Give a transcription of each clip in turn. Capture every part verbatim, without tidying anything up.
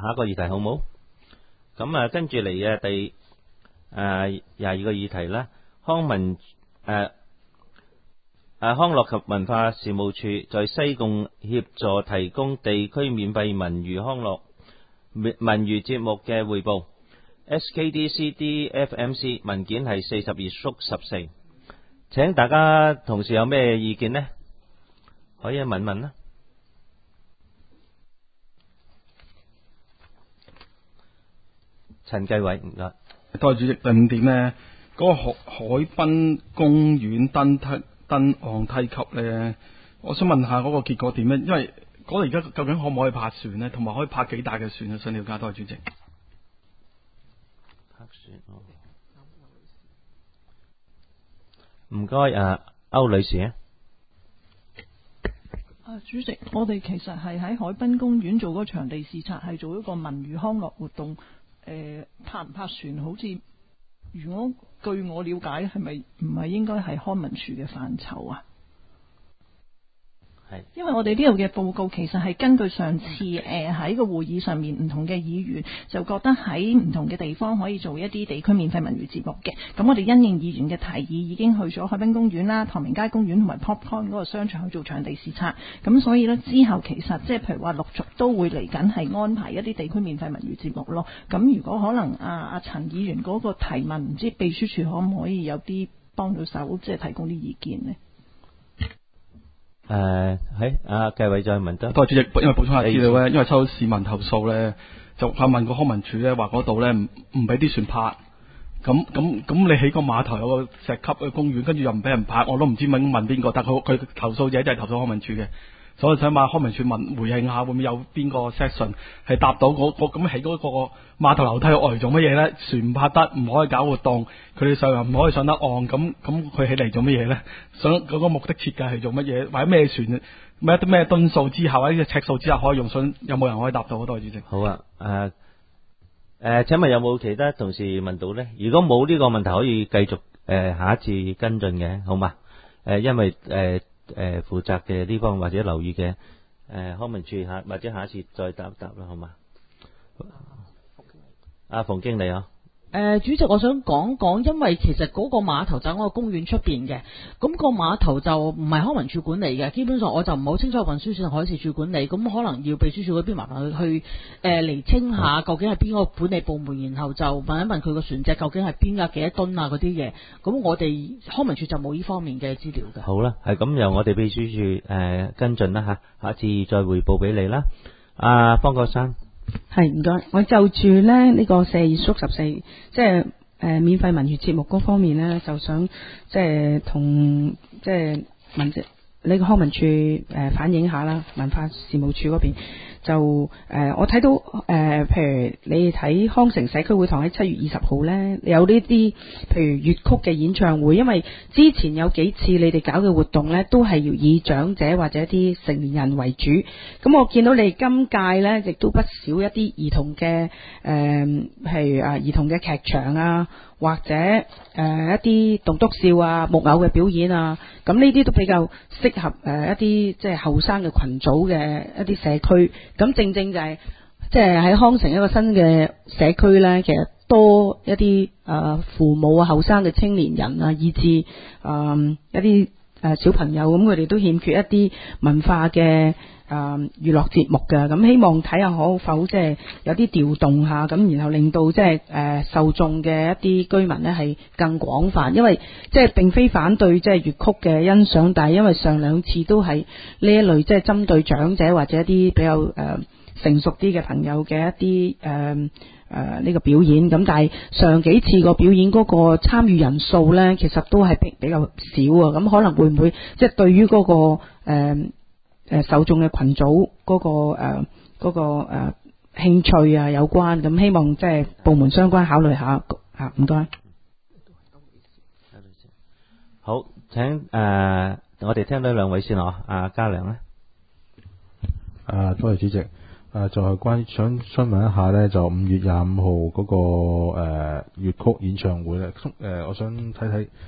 下一個議題好冇？咁啊，跟住嚟嘅第誒廿二個議題啦，康文誒誒康樂及文化事務處在西貢協助提供地區免費文娛康樂文娛節目嘅匯報。S K D C D F M C 文件係四十二縮十四，請大家同事有咩意見呢？可以問問啦。陳繼偉，唔該。 多謝主席。第五點呢，嗰、那個海海濱公園登梯登岸梯級呢，我想問下嗰個結果點呢？因為嗰度而家究竟可唔可以泊船呢？同埋可以泊幾大嘅船啊？想了解。多謝主席。 泊船哦，唔該啊，歐女士啊。 啊，主席，我哋其實係喺海濱公園做嗰個場地視察，係做一個文娛康樂活動。誒，泊唔泊船？好似如果據我了解，係咪唔係應該係康文署嘅範疇啊？係，因為我哋呢度嘅報告其實係根據上次誒喺個會議上面唔同嘅議員就覺得喺唔同嘅地方可以做一啲地區免費文娛節目嘅，咁我哋因應議員嘅提議，已經去咗海濱公園啦、唐明街公園同埋 Popcorn 嗰個商場去做場地視察，咁所以呢，之後其實即係譬如話陸續都會嚟緊係安排一啲地區免費文娛節目咯。咁如果可能啊阿陳議員嗰個提問，唔知秘書處可唔可以有啲幫到手，即係提供啲意見呢？ 誒，喺阿繼偉再問得。 多謝主席，因為補充下資料咧，因為收到市民投訴咧，就佢問個康文署咧，話嗰度咧唔唔俾啲船泊，咁咁咁你起個碼頭有個石級嘅公園，跟住又唔俾人泊，我都唔知問問邊個，但佢佢投訴者就係投訴康文署嘅，所以想問康文署問回應下，會唔會有邊個 section 係答到嗰個咁起嗰個碼頭樓梯外做乜嘢咧？船唔泊得，唔可以搞活動，佢哋上又唔可以上得岸，咁咁佢起嚟做乜嘢咧？想嗰個目的設計係做乜嘢？或者咩船咩啲咩噸數之下，或者尺數之下可以用？想有冇人可以答到？多謝主席。 好啊，誒、呃、誒、呃，請問有冇其他同事問到咧？如果冇呢個問題，可以繼續誒、呃、下一次跟進嘅，好嘛？誒、呃，因為誒。呃誒，負責嘅呢方或者留意嘅誒，康文署下或者下一次再答答啦，好嘛？阿馮經理啊。 誒、呃，主席，我想講講，因為其實嗰個碼頭就喺我個公園出邊嘅，咁、那個碼頭就唔係康文署管理嘅，基本上我就唔好清楚運輸署同海事處管理，咁可能要秘書處嗰邊麻煩去誒釐清下究竟係邊個管理部門，然後就問一問佢個船隻究竟係邊架幾多噸啊嗰啲嘢，咁我哋康文署就冇呢方面嘅資料嘅。 好啦，係咁由我哋秘書處誒、呃、跟進啦吓，下次再匯報俾你啦。阿、啊、方國珊。 係唔該，我就住咧呢個四縮十四，即係誒免費文娛節目嗰方面咧，就想即係同即係文呢個康文署誒反映下啦，文化事務處嗰邊就誒、呃、我睇到誒、呃，譬如你睇康城社區會堂喺七月二十號咧，有呢啲譬如粵曲嘅演唱會，因為之前有幾次你哋搞嘅活動咧，都係要以長者或者啲成年人為主。咁我見到你哋今屆咧，亦都不少一啲兒童嘅誒、呃，譬如啊兒童嘅劇場啊，或者誒、呃、一啲棟篤笑啊、木偶嘅表演啊，咁呢啲都比較適合誒、呃、一啲即係後生嘅群組嘅一啲社區。咁正正就係即係喺康城一個新嘅社區咧，其實多一啲誒、呃、父母啊、後生嘅青年人啊，以至誒、呃、一啲誒小朋友，咁佢哋都欠缺一啲文化嘅誒娛樂節目嘅。咁希望睇下可否即係有啲調動下，咁然後令到即係誒受眾嘅一啲居民咧係更廣泛。因為即係並非反對即係粵曲嘅欣賞，但係因為上兩次都係呢一類即係針對長者或者一啲比較誒、呃、成熟啲嘅朋友嘅一啲誒誒呢個表演。咁但係上幾次個表演嗰個參與人數咧，其實都係比比較少啊。咁可能會唔會即係對於嗰、那個誒？呃誒，受眾嘅群組嗰、那個誒，嗰、呃那個誒、呃、興趣啊有關，咁希望即係部門相關考慮下吓，唔該。 好，請誒、呃，我哋聽到兩位先嗬，阿嘉良咧。 啊，多謝主席。誒、啊，就係、是、關於想詢問一下咧，就五月廿五號嗰個誒粵、呃、曲演唱會咧，誒、呃，我想睇睇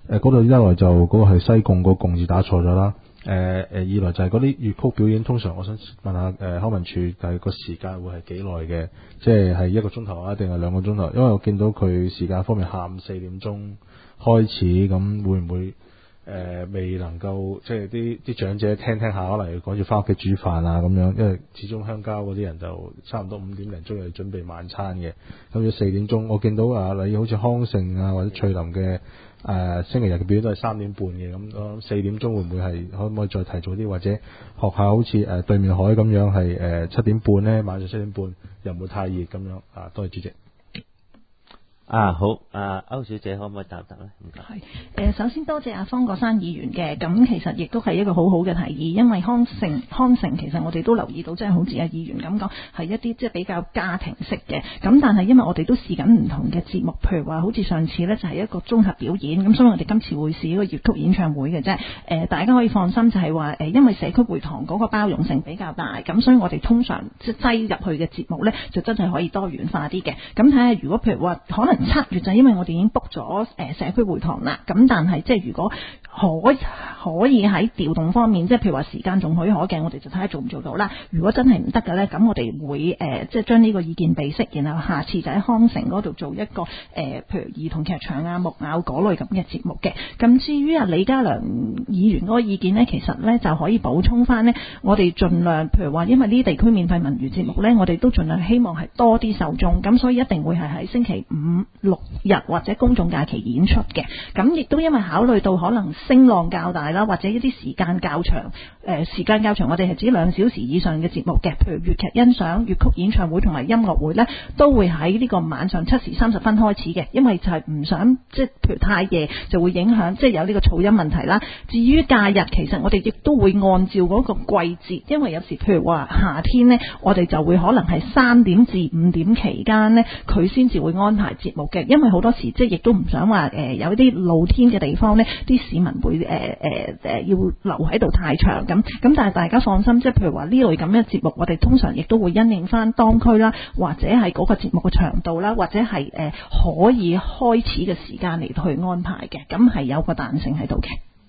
誒嗰度一來就嗰、嗰個係西貢個貢字打錯咗啦。誒誒，二來就係嗰啲粵曲表演，通常我想問下誒、呃、康文署，但係個時間會係幾耐嘅？即係係一個鐘頭啊，定係兩個鐘頭？因為我見到佢時間方面下午四點鐘開始，咁會唔會誒、呃、未能夠即係啲啲長者聽聽下，可能要趕住翻屋企煮飯啊咁樣？因為始終鄉郊嗰啲人就差唔多五點零鐘要準備晚餐嘅，咁要四點鐘。我見到啊，例如好似康盛啊或者翠林嘅。誒、呃、星期日嘅表演都係三點半嘅，咁我諗四點鐘會唔會係可唔可以再提早啲，或者學校好似誒、呃、對面海咁樣係誒七點半咧，晚上七點半又唔會太熱咁樣啊？多謝主席。 啊好，啊歐小姐可唔可以答答咧？唔該。 係誒，首先多謝阿方國珊議員嘅，咁其實亦都係一個好好嘅提議，因為康城康城其實我哋都留意到，即係好似阿議員咁講，係一啲即係比較家庭式嘅，咁但係因為我哋都試緊唔同嘅節目，譬如話好似上次呢就係一個綜合表演，咁所以我哋今次會試一個粵曲演唱會嘅啫。誒，大家可以放心，就係話誒，因為社區會堂嗰個包容性比較大，咁所以我哋通常即係擠入去嘅節目呢，就真係可以多元化啲嘅。咁睇下如果譬如話可能七月就因為我哋已經 book 咗誒社區會堂啦，咁但係即係如果可可以喺調動方面，即係譬如話時間仲許可嘅，我哋就睇下做唔做到啦。如果真係唔得嘅呢，咁我哋會誒、呃、即係將呢個意見備悉，然後下次就喺康城嗰度做一個誒、呃，譬如兒童劇場啊、木偶嗰類咁嘅節目嘅。咁至於啊李家良議員嗰個意見呢，其實呢就可以補充翻呢。我哋盡量譬如話，因為呢啲地區免費文娛節目呢，我哋都盡量希望係多啲受眾，咁所以一定會係喺星期五六日或者公眾假期演出嘅。咁亦都因為考慮到可能聲浪較大啦，或者一啲時間較長，誒、呃、時間較長，我哋係指兩小時以上嘅節目嘅，譬如粵劇欣賞、粵曲演唱會同埋音樂會呢，都會喺呢個晚上七時三十分開始嘅，因為就係唔想即係譬如太夜就會影響，即係有呢個噪音問題啦。至於假日，其實我哋亦都會按照嗰個季節，因為有時譬如話夏天呢，我哋就會可能係三點至五點期間呢，佢先至會安排節目嘅，因為好多時即係亦都唔想話誒、呃、有啲露天嘅地方呢，啲市民會誒誒誒要留喺度太長咁，咁但係大家放心，即係譬如話呢類咁嘅節目，我哋通常亦都會因應翻當區啦，或者係嗰個節目嘅長度啦，或者係誒、呃、可以開始嘅時間嚟去安排嘅，咁係有個彈性喺度嘅。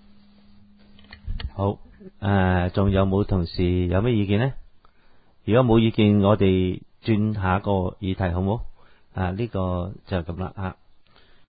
好，誒仲有冇同事有咩意見呢？如果冇意見，我哋轉下一個議題好唔好？啊呢、這個就咁啦啊。